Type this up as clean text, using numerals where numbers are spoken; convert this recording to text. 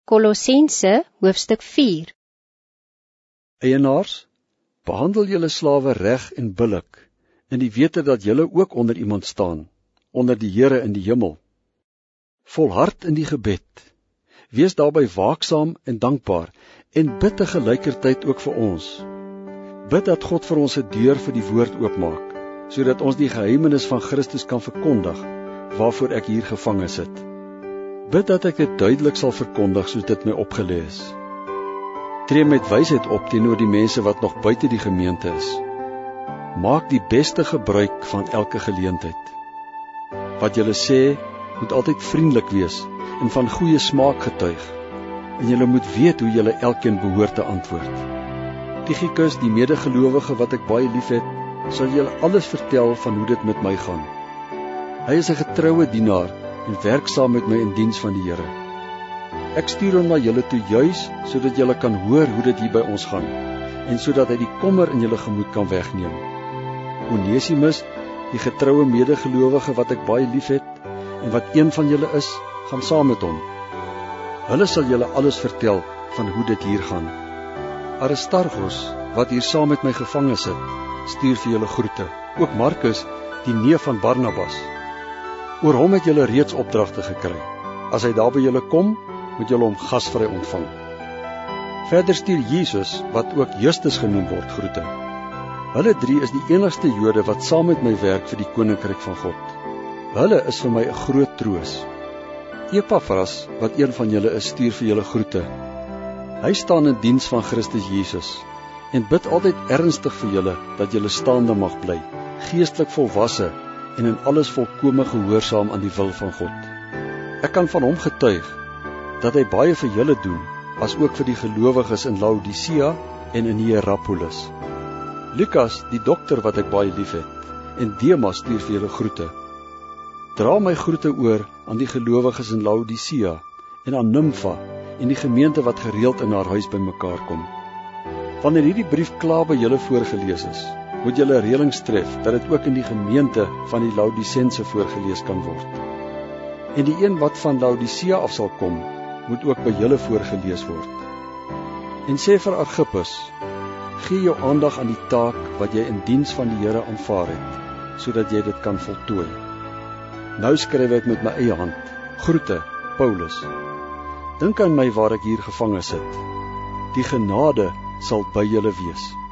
Kolossense hoofstuk 4. Eienaars, behandel julle slawe reg en billik, in die wete dat julle ook onder iemand staan, onder die Here in die hemel. Volhard in die gebed, wees daarby waaksaam en dankbaar, en bid tegelykertyd ook vir ons. Bid dat God vir ons 'n deur vir die woord oopmaak, sodat ons die geheimenis van Christus kan verkondig, waarvoor ek hier gevange sit. Bid dat ek dit duidelik sal verkondig, soos dit my opgelê is. Tree met wysheid op teenoor die mense wat nog buite die gemeente is. Maak die beste gebruik van elke geleentheid. Wat julle sê, moet altyd vriendelik wees en van goeie smaak getuig. En julle moet weet hoe julle elkeen behoort te antwoord. Tychicus, die medegelowige wat ek baie liefhet, sal julle alles vertel van hoe dit met my gaan. Hy is 'n getroue dienaar en werk saam met my in diens van die Here. Ek stuur hom na julle toe juis, sodat julle kan hoor hoe dit hier by ons gaan, en sodat hy die kommer in julle gemoed kan wegneem. Onesimus, die getroue medegelowige wat ek baie liefhet, en wat een van julle is, gaan saam met hom. Hulle sal julle alles vertel van hoe dit hier gaan. Aristarchus, wat hier saam met my gevange sit, stuur vir julle groete. Ook Markus, die neef van Barnabas. Oor hom het julle reeds opdragte gekry. As hy daar by julle kom, moet julle hom gasvry ontvang. Verder stuur Jesus, wat ook Justus genoem word, groete. Hulle drie is die enigste Jode wat saam met my werk vir die koninkryk van God. Hulle is vir my 'n groot troos. Epaphras, wat een van julle is, stuur vir julle groete. Hy staan in diens van Christus Jesus en bid altyd ernstig vir julle dat julle staande mag bly, geestelik volwasse en in alles volkome gehoorsaam aan die wil van God. Ek kan van hom getuig dat hy baie vir julle doen, as ook vir die gelowiges in Laodicea en in Hierapolis. Lukas, die dokter wat ek baie liefhet, en Demas stuur vir julle groete. Dra my groete oor aan die gelowiges in Laodicea en aan Nympha en die gemeente wat gereeld in haar huis bymekaar kom. Wanneer hierdie brief klaar by julle voorgelees is, moet julle reëlings tref dat dit ook in die gemeente van die Laodicense voorgelees kan word. En die een wat van Laodicea af sal kom, moet ook by julle voorgelees word. En sê vir Archippus, gee jou aandag aan die taak wat jy in diens van die Here aanvaar het, sodat jy dit kan voltooi. Nou skryf ek met my eie hand. Groete, Paulus. Dink aan my waar ek hier gevange sit. Die genade sal by julle wees.